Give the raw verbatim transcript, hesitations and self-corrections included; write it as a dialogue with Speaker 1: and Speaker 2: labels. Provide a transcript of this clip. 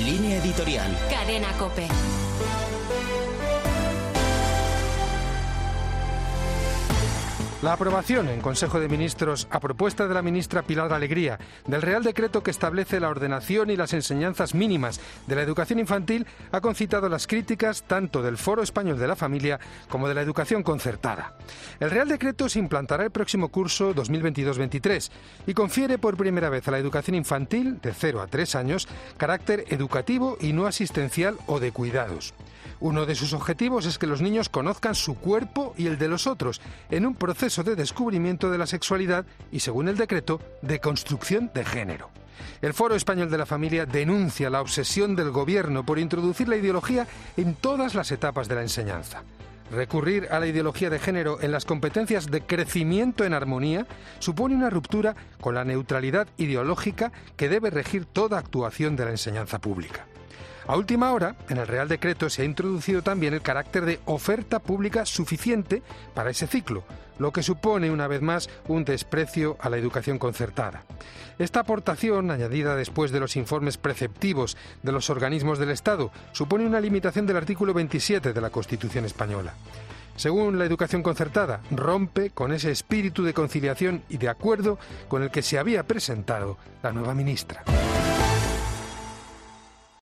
Speaker 1: Línea editorial.
Speaker 2: Cadena COPE.
Speaker 3: La aprobación en Consejo de Ministros, a propuesta de la ministra Pilar Alegría, del Real Decreto que establece la ordenación y las enseñanzas mínimas de la educación infantil ha concitado las críticas tanto del Foro Español de la Familia como de la educación concertada. El Real Decreto se implantará el próximo curso dos mil veintidós veintitrés y confiere por primera vez a la educación infantil, de cero a tres años, carácter educativo y no asistencial o de cuidados. Uno de sus objetivos es que los niños conozcan su cuerpo y el de los otros en un proceso de descubrimiento de la sexualidad y, según el decreto, de construcción de género. El Foro Español de la Familia denuncia la obsesión del Gobierno por introducir la ideología en todas las etapas de la enseñanza. Recurrir a la ideología de género en las competencias de crecimiento en armonía supone una ruptura con la neutralidad ideológica que debe regir toda actuación de la enseñanza pública. A última hora, en el Real Decreto se ha introducido también el carácter de oferta pública suficiente para ese ciclo, lo que supone una vez más un desprecio a la educación concertada. Esta aportación, añadida después de los informes preceptivos de los organismos del Estado, supone una limitación del artículo veintisiete de la Constitución española. Según la educación concertada, rompe con ese espíritu de conciliación y de acuerdo con el que se había presentado la nueva ministra.